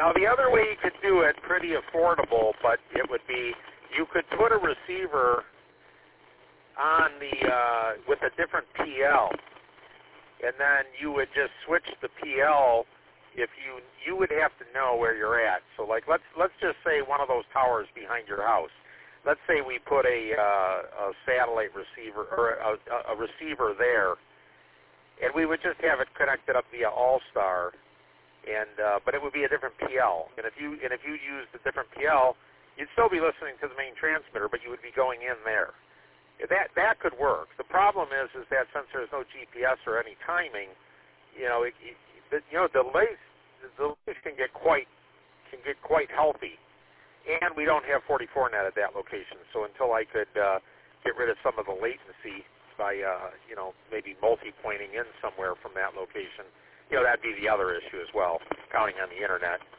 Now, the other way you could do it, pretty affordable, but it would be you could put a receiver on the with a different PL, and then you would just switch the PL. If you would have to know where you're at. So, like, let's just say one of those towers behind your house. Let's say we put a satellite receiver or a receiver there, and we would just have it connected up via All-Star, and but it would be a different PL. And if you used a different PL, you'd still be listening to the main transmitter, but you would be going in there. That could work. The problem is that since there's no GPS or any timing, delays can get quite healthy. And we don't have 44net at that location, so until I could get rid of some of the latency by, maybe multi-pointing in somewhere from that location, that'd be the other issue as well, counting on the internet.